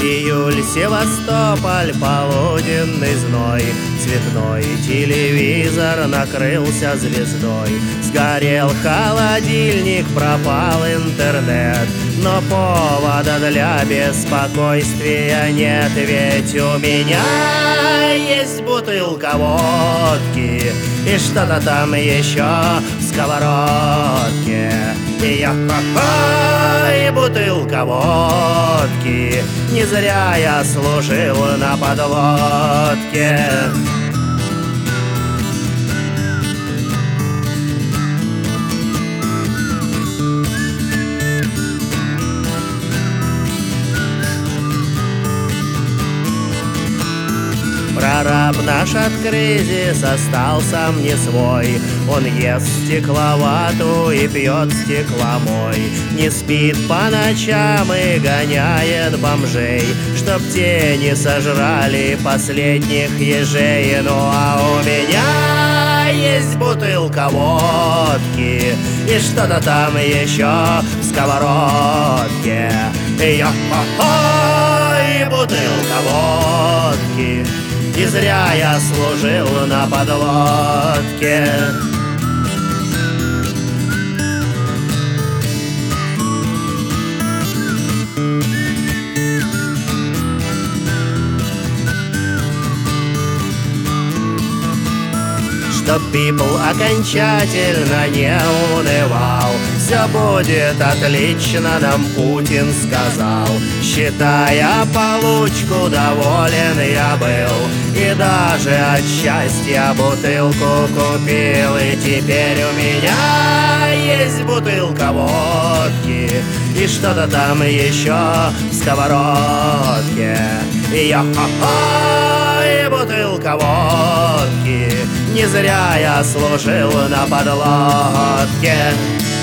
Июль, Севастополь, полуденный зной. Цветной телевизор накрылся звездой. Сгорел холодильник, пропал интернет. Но повода для беспокойствия нет. Ведь у меня есть бутылка водки и что-то там еще в сковородке. И бутылка водки, не зря я служил на подлодке. Прораб наш от кризиса стал сам не свой. Он ест стекловату и пьет стекломой. Не спит по ночам и гоняет бомжей, чтоб те не сожрали последних ежей. Ну а у меня есть бутылка водки и что-то там еще в сковородке. И бутылка водки, и зря я служил на подлодке. Чтоб people окончательно не унывал, все будет отлично, нам Путин сказал. Считая получку, доволен я был, и даже от счастья бутылку купил. И теперь у меня есть бутылка водки и что-то там еще в сковородке. И бутылка водки, не зря я служил на подлодке.